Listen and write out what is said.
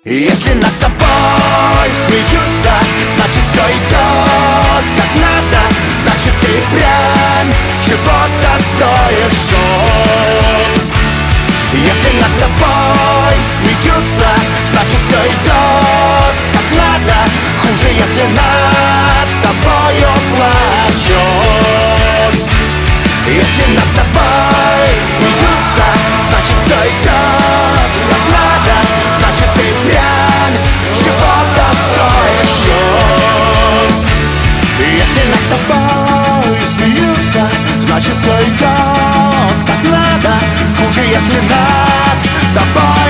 Если над тобой смеются, значит все идет как надо. Значит ты прям чего-то стоишь. Если над тобой смеются, значит все идет как надо. Хуже, если над тобою плачут. Если над тобой смеются, значит все идет как надо. Значит ты прям чего-то стоишь. Если над тобой смеются, значит все идет как надо. Хуже, если над тобой